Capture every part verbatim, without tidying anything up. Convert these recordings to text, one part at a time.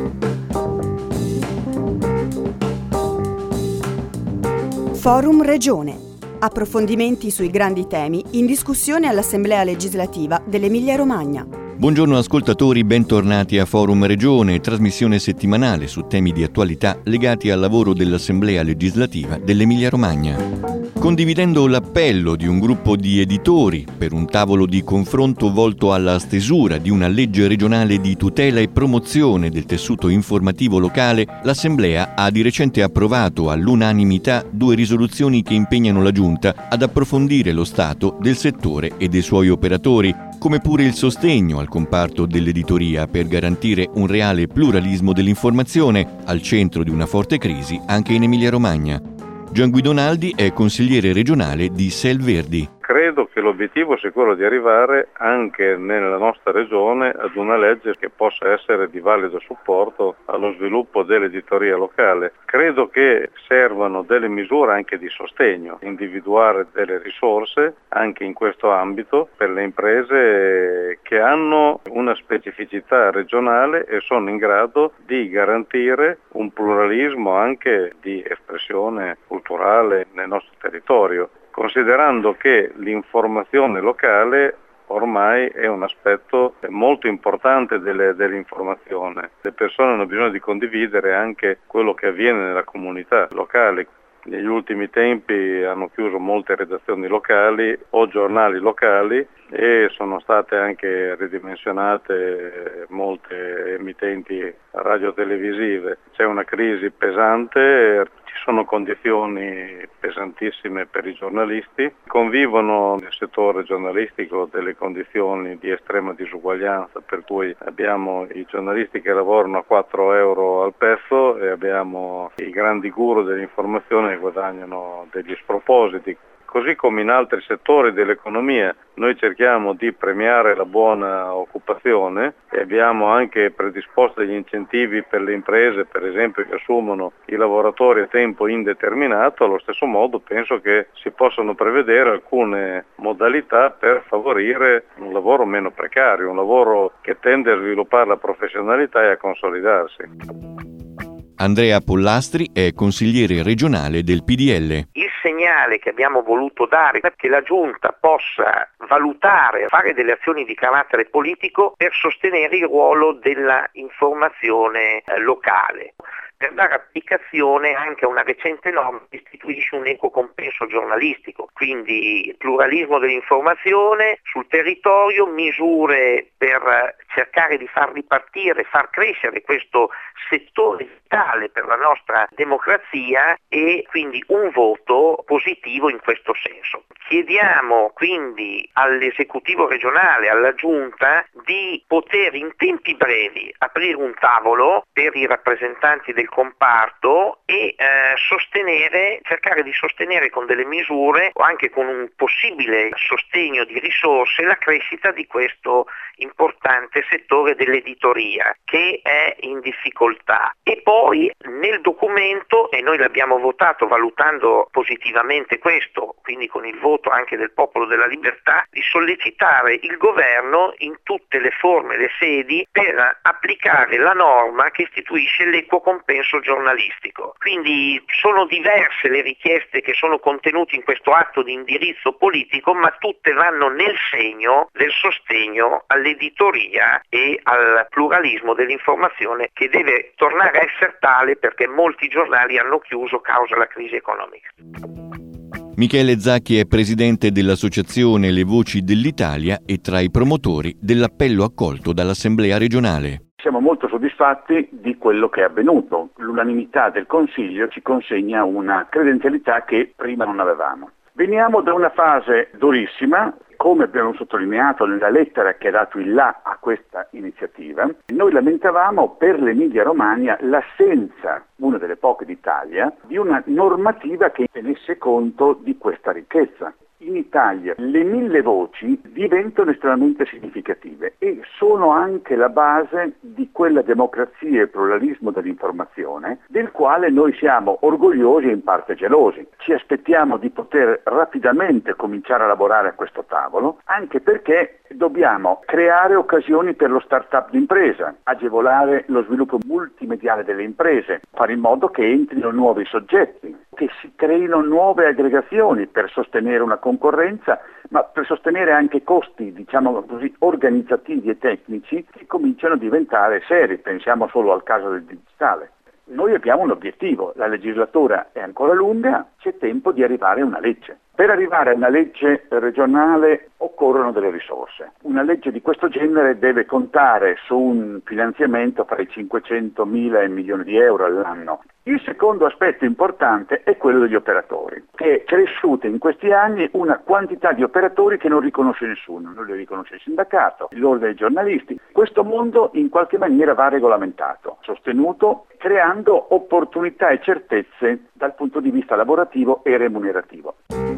Forum Regione. Approfondimenti sui grandi temi in discussione all'Assemblea legislativa dell'Emilia-Romagna. Buongiorno ascoltatori, bentornati a Forum Regione, trasmissione settimanale su temi di attualità legati al lavoro dell'Assemblea legislativa dell'Emilia-Romagna. Condividendo l'appello di un gruppo di editori per un tavolo di confronto volto alla stesura di una legge regionale di tutela e promozione del tessuto informativo locale, l'Assemblea ha di recente approvato all'unanimità due risoluzioni che impegnano la Giunta ad approfondire lo stato del settore e dei suoi operatori, come pure il sostegno al comparto dell'editoria per garantire un reale pluralismo dell'informazione al centro di una forte crisi anche in Emilia-Romagna. Gian Guido Naldi è consigliere regionale di Sel Verdi. Credo che l'obiettivo sia quello di arrivare anche nella nostra regione ad una legge che possa essere di valido supporto allo sviluppo dell'editoria locale. Credo che servano delle misure anche di sostegno, individuare delle risorse anche in questo ambito per le imprese che hanno una specificità regionale e sono in grado di garantire un pluralismo anche di espressione culturale nel nostro territorio, considerando che l'informazione locale ormai è un aspetto molto importante delle, dell'informazione. Le persone hanno bisogno di condividere anche quello che avviene nella comunità locale. Negli ultimi tempi hanno chiuso molte redazioni locali o giornali locali e sono state anche ridimensionate molte emittenti radio-televisive. C'è una crisi pesante, ci sono condizioni pesantissime per i giornalisti. Convivono nel settore giornalistico delle condizioni di estrema disuguaglianza, per cui abbiamo i giornalisti che lavorano a quattro euro al pezzo e abbiamo i grandi guru dell'informazione che guadagnano degli spropositi. Così come in altri settori dell'economia noi cerchiamo di premiare la buona occupazione e abbiamo anche predisposto degli incentivi per le imprese, per esempio, che assumono i lavoratori a tempo indeterminato. Allo stesso modo penso che si possano prevedere alcune modalità per favorire un lavoro meno precario, un lavoro che tende a sviluppare la professionalità e a consolidarsi. Andrea Pollastri è consigliere regionale del P D L. Il segnale che abbiamo voluto dare è che la Giunta possa valutare, fare delle azioni di carattere politico per sostenere il ruolo della informazione eh, locale, per dare applicazione anche a una recente norma che istituisce un equo compenso giornalistico, quindi pluralismo dell'informazione sul territorio, misure per cercare di far ripartire, far crescere questo settore vitale per la nostra democrazia e quindi un voto positivo in questo senso. Chiediamo quindi all'esecutivo regionale, alla Giunta, di poter in tempi brevi aprire un tavolo per i rappresentanti del comparto e eh, sostenere, cercare di sostenere con delle misure o anche con un possibile sostegno di risorse la crescita di questo importante settore dell'editoria che è in difficoltà. E poi nel documento, e noi l'abbiamo votato valutando positivamente questo, quindi con il voto anche del Popolo della Libertà, di sollecitare il governo in tutte le forme e le sedi per applicare la norma che istituisce l'equo compenso giornalistico. Quindi sono diverse le richieste che sono contenute in questo atto di indirizzo politico, ma tutte vanno nel segno del sostegno all'editoria e al pluralismo dell'informazione, che deve tornare a essere tale perché molti giornali hanno chiuso causa la crisi economica. Michele Zacchi è presidente dell'associazione Le Voci dell'Italia e tra i promotori dell'appello accolto dall'Assemblea regionale. Siamo molto soddisfatti di quello che è avvenuto. L'unanimità del Consiglio ci consegna una credenzialità che prima non avevamo. Veniamo da una fase durissima, come abbiamo sottolineato nella lettera che ha dato il là a questa iniziativa. Noi lamentavamo per l'Emilia-Romagna l'assenza, una delle poche d'Italia, di una normativa che tenesse conto di questa ricchezza. In Italia le mille voci diventano estremamente significative e sono anche la base di quella democrazia e pluralismo dell'informazione del quale noi siamo orgogliosi e in parte gelosi. Ci aspettiamo di poter rapidamente cominciare a lavorare a questo tavolo, anche perché dobbiamo creare occasioni per lo start-up d'impresa, agevolare lo sviluppo multimediale delle imprese, fare in modo che entrino nuovi soggetti, che si creino nuove aggregazioni per sostenere una concorrenza, ma per sostenere anche costi, diciamo così, organizzativi e tecnici che cominciano a diventare seri. Pensiamo solo al caso del digitale. Noi abbiamo un obiettivo, la legislatura è ancora lunga, c'è tempo di arrivare a una legge. Per arrivare a una legge regionale occorrono delle risorse. Una legge di questo genere deve contare su un finanziamento fra i cinquecentomila e il milione di euro all'anno. Il secondo aspetto importante è quello degli operatori, che è cresciuta in questi anni una quantità di operatori che non riconosce nessuno, non li riconosce il sindacato, l'ordine dei giornalisti. Questo mondo in qualche maniera va regolamentato, sostenuto, creando opportunità e certezze dal punto di vista lavorativo e remunerativo.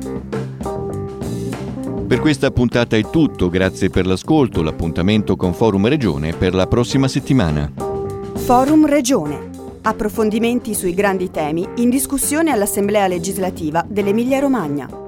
Per questa puntata è tutto, grazie per l'ascolto, l'appuntamento con Forum Regione per la prossima settimana. Forum Regione. Approfondimenti sui grandi temi in discussione all'Assemblea legislativa dell'Emilia Romagna.